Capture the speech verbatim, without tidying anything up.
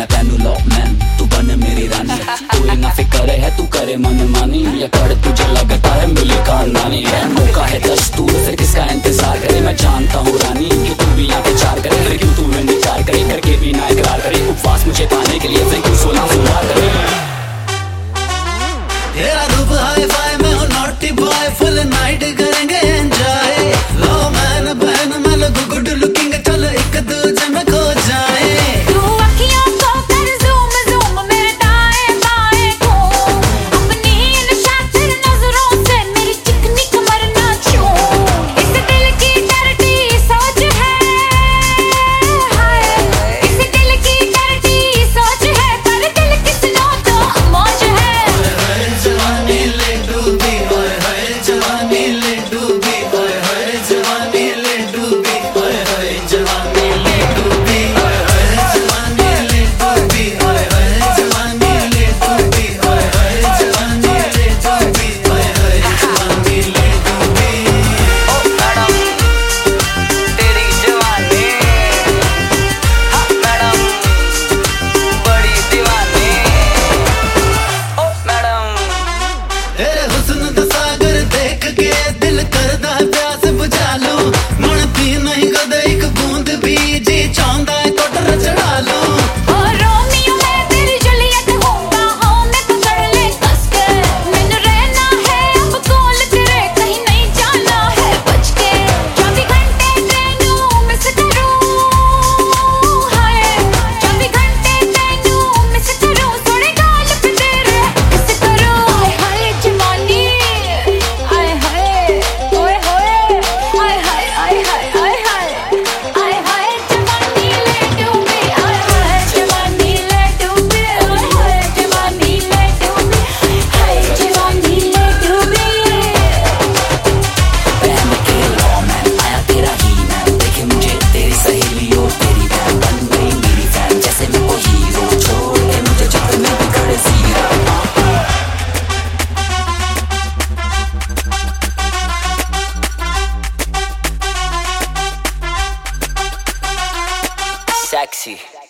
मैं पहनू लॉकमैन, तू बन मेरी रानी। कोई ना फिक्र है तू करे मन मानी, या कर तुझे लगता है मिली खानदानी। मौका है दस्तूर फिर किसका इंतजार करे, मैं जानता हूँ रानी कि तू भी यहाँ पे चार करे। फिर क्यों तू इंतजार करे, करके भी ना इकरार करे। उपवास मुझे पाने के लिए फिर क्यों सोना फुलवार करे। तेरा रूप हाई फाई में हो नॉटी बॉय, फुल नाइट करेंगे एंजॉय। लो मैन बहन मैं लगू गुड लुकिंग, चल एक दूजे में खो जाए। तू अखियों को कर ज़ूम ज़ूम मेरे दाएं बाएं घूम, अपनी इन शातिर नजरों से मेरी चिकनी कमर ना छूम। इस दिल की डरती सोच है, हाय इस दिल की डरती सोच है, पर दिल किसनो तो मौज है। जवानी ले डूबी, ओए होए जवानी ले डूबी, ओए होए जवानी ले डूबी, ओए होए जवानी ले डूबी, ओए होए जवानी ले डूबी, ओए होए जवानी ले डूबी, ओए होए जवानी ले डूबी, ओए होए जवानी ले डूबी। ओ मैडम तेरी जवानी, हाँ मैडम बड़ी दीवानी। ओ मैडम तेरे हुस्न दा सागर देख के दिल करदा है प्यास बुझा लूं। मन पी नहीं कदे एक बूंद भी, जी चाहता है कोटर चढ़ा लूं। ओ रोमियो मैं तेरी जूलियट हूँ, बाहों में पकड़ ले कस के। मैंने रहना है अब कोल तेरे, कहीं नहीं जाना है बच के। चौबीस घंटे तेनू मिस करूँ, हाय चौबीस घंटे तेनू मिस करूँ। थोड़े गाल पे तेरे किस करूँ। हाय हाय जवानी, हाय हाय ओए होए, हाय हाय हाय हाय हाय हाय हाय हाय जवानी ले डूबी, हाय हाय जवानी ले डूबी, हाय हाय जवानी ले डूबी, हाय जवानी ले डूबी। पहन के लॉमैन आया तेरा ही मैन, देखे मुझे तेरी सहेली और तेरी बहन, बन गई मेरी फैन जैसे मैं वो हीरो। छोड़ के मुझे जब मैं भी खड़े जीरो। sexy